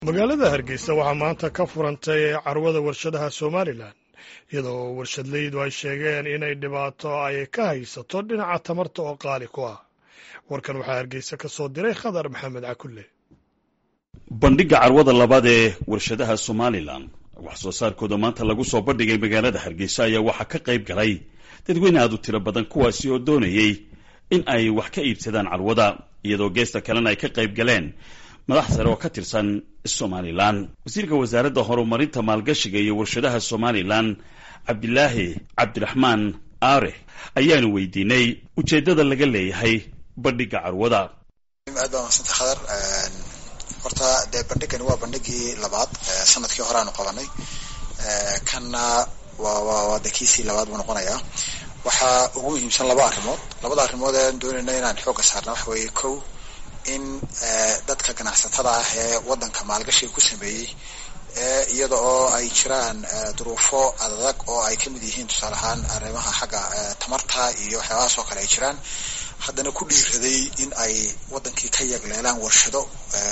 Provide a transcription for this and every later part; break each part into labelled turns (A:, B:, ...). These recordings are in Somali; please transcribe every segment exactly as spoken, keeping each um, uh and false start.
A: magaalada Hargeysa waxaa maanta ka furantay carwada warshadaha Somaliland iyadoo warshadleydu ay sheegeen inay dhibaato ay ka haysato dhinaca tamarta oo qaali ku ah. warkan waxaa Hargeysa ka soo diray Khadar Maxamed Cakulle.
B: bandhiga carwada labaad ee warshadaha Somaliland wax soo saarkooda maanta lagu soo bandhigay magaalada Hargeysa ayaa waxa ka qayb galay dadweyne aad u tiro badan kuwaasi oo doonayay in ay wax ka iibsadaan carwada iyadoo geesta kalena ay ka qayb galeen madax sare oo ka tirsan Somaliland. wasiirka wasaaradda horumarinta maalgashiga iyo warshadaha Somaliland Cabdilaahi Cabdiraxmaan Aare ayaanu weydiinay ujeedada laga leeyahay bandhiga carwada.
C: aad baan maasanta Khadar horta de bandhigani waa bandhigii labaad sanadkii hore aanu qabanay kana waa waa dakiisi labaad buu noqonayaa. waxa ugu muhiimsan laba arrimood labada arrimood ee doonayna inaan xoog saarno wax weeye kow in dadka ganacsatada ah ee wadanka maalgashiga ku sameeyay ee iyada oo ay jiraan duruufo adag oo ay kamid yihiin tusaale ahaan arrimaha xagga tamarta iyo waxyaabahaas oo kale ay jiraan haddana ku dhiiraday in ay wadankii ka yagleelaan warshado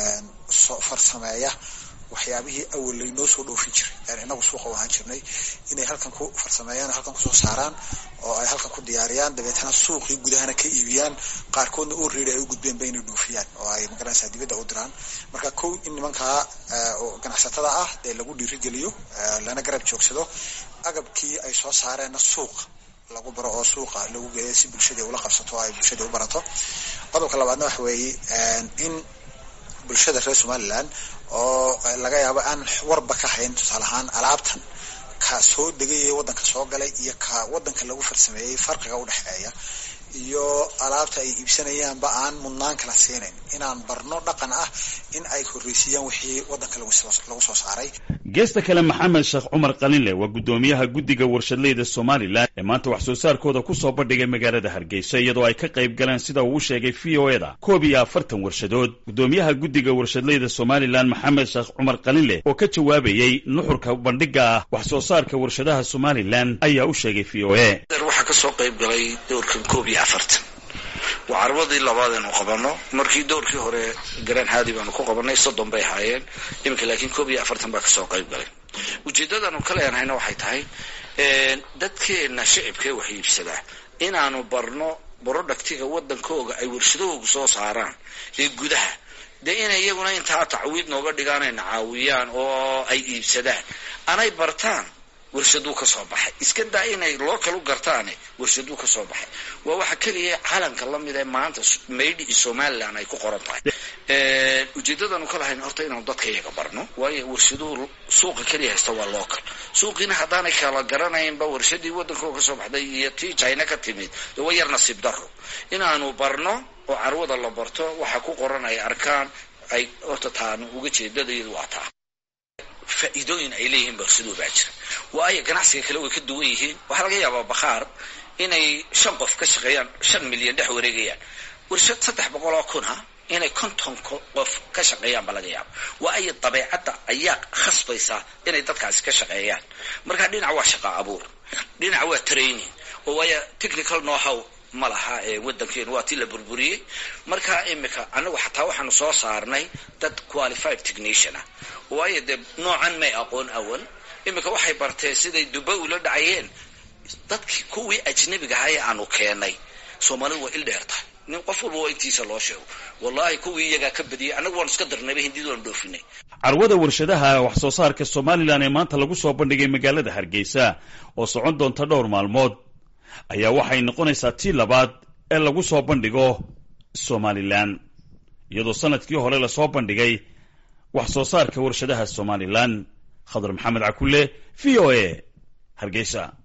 C: farsameeya waxyaabihii awal laynoo soo dhoofin jiray yani inagu suuqa u ahaan jirnay inay halkan ku farsameeyaan halkan kusoo saaraan oo ay halkan ku diyaariyaan dabeetana suuqii gudahana ka iibiyaan qaarkoodna oo reeri ay u gudbeen ba inay dhoofiyaan oo ay magaranaysaa dibadda u diraan. marka kow in nimankaa ganacsatada ah dee lagu dhiirigeliyo lana garab joogsado agabkii ay soo saareenna suuqa lagu baro oo suuqa lagu geeyo si bulshada ula qabsato oo ay bulshada u barato. qodobka labaadna waxa weeye in bulshada reer Somaliland oo laga yaabo aan warba ka hayn tusaale ahaan alaabtan ka soo degay wadanka soo galay iyo ka wadanka lagu farsameeyay farqiga u dhaxeeya iyo alaabta ay iibsanayaan ba aan mudnaan kala siinayn inaan barno dhaqan ah in ay horreysiyaan wixii wadanka lagu soo lagu soo saaray.
B: geesta kale Maxamed Sheekh Cumar Qalinle waa gudoomiyaha guddiga warshadleyda Somaliland ee maanta wax soo saarkooda ku soo bandhigay magaalada Hargeysa iyadoo ay ka qayb galeen sida uu sheegay V O A da koob iyo afartan warshadood. gudoomiyaha guddiga warshadleyda Somaliland Maxamed Sheekh Cumar Qalinle oo ka jawaabayay nuxurka bandhiga wax soo saarka warshadaha Somaliland ayaa u sheegay V O A
D: waxa ka soo qayb galay doorkan koob iyo afartan waa carwadii labaad ee qabano markii doorkii hore garan haadi baan ku qabanay soddon bay haayeen iminka laakiin koob iyo afartan baa ka soo qayb galay. ujeedadanu kale aanayna waxay tahay ee dadkeena shacabka wax iibsada inaanu barno productiga wadankooga ay warshadooga soo saaraan ee gudaha de inay iyaguna inta tacwiid nooga dhigaan ay caawiyaan oo ay iibsadaan anay bartaan warshadu ka soo baxay iska daa inay loo kala gartaan warshadu ka soo baxay waa waxa kaliya calanka la mid ah maanta made in Somaliland ay ku qoran tahay. ee ujeedadanu kala hayn horta inaan dadka iyaga barno waayo warshadu suuqa kaliya haysta waa local suuqina hadaanay kala garanayn ba warshadii wadankooda ka soo baxday iyo tii China ka timid waa yar nasiib darro inaanu barno oo carwada la barto waxa ku qoran ay arkaan ay horta taan uga jeedadaydu waa taa faa'iidooyin ay leeyihiin warshadu baa jira waayo ganacsiga kale way ka duwan yihiin waxa laga yaabaa bakhaar inay shan qof ka shaqeeyaan shan milyan dhex wareegayaan warshad saddex boqol oo kun ah inay konton qof ka shaqeeyaan baa laga yaabaa waayo dabeecadda ayaa khasbaysa inay dadkaasi ka shaqeeyaan. marka dhinac waa shaqo abuur dhinac waa training oo waayo technical know how malaha ee wadankeena waa tii la burburiyay. marka imika anagu xataa waxaanu soo saarnay dad qualified technician ah waayo de noocan may aqoon awal imika waxay bartay siday Dubai ula dhacayeen dadkii kuwii ajnabiga ahaa ee aanu keenay Soomaalidu waa il dheertahay nin qof walba intiisa loo sheego wallahi kuwii iyaga ka badiyay anagu waan iska darnay hindidu aan dhoofinay.
B: carwada warshadaha wax soo saarka Somaliland ee maanta lagu soo bandhigay magaalada Hargeysa oo socon doonta dhowr maalmood ayaa waxay noqonaysaa tii labaad ee lagu soo bandhigo Somaliland iyadoo sanadkii hore la soo bandhigay wax soo saarka warshadaha Somaliland. Khadar Maxamed Cakulle V O A Hargeysa.